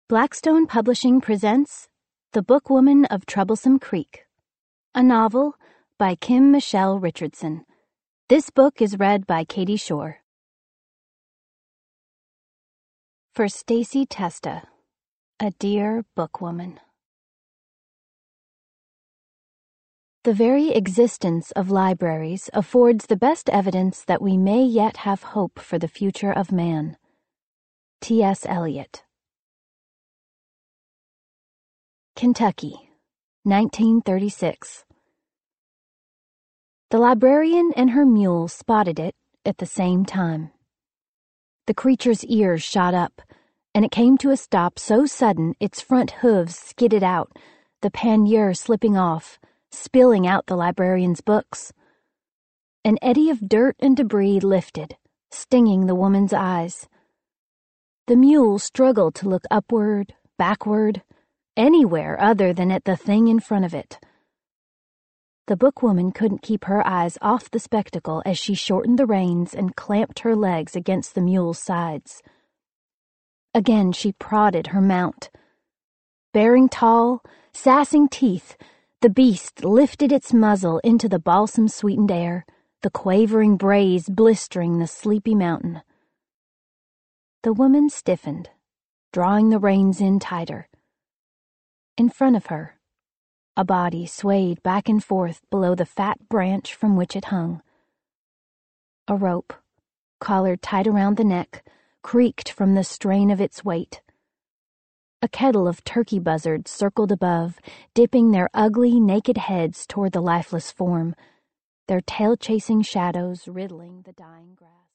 Blackstone Publishing presents The Bookwoman of Troublesome Creek, a novel by Kim Michelle Richardson. This book is read by Katie Shore. For Stacy Testa, a dear bookwoman. The very existence of libraries affords the best evidence that we may yet have hope for the future of man. T.S. Eliot. Kentucky, 1936. The librarian and her mule spotted it at the same time. The creature's ears shot up, and it came to a stop so sudden its front hooves skidded out, the pannier slipping off, spilling out the librarian's books. An eddy of dirt and debris lifted, stinging the woman's eyes. The mule struggled to look upward, backward, anywhere other than at the thing in front of it. The bookwoman couldn't keep her eyes off the spectacle as she shortened the reins and clamped her legs against the mule's sides. Again she prodded her mount. Bearing tall, sassing teeth, the beast lifted its muzzle into the balsam-sweetened air, the quavering brays blistering the sleepy mountain. The woman stiffened, drawing the reins in tighter. In front of her, a body swayed back and forth below the fat branch from which it hung. A rope, collared tight around the neck, creaked from the strain of its weight. A kettle of turkey buzzards circled above, dipping their ugly, naked heads toward the lifeless form, their tail-chasing shadows riddling the dying grass.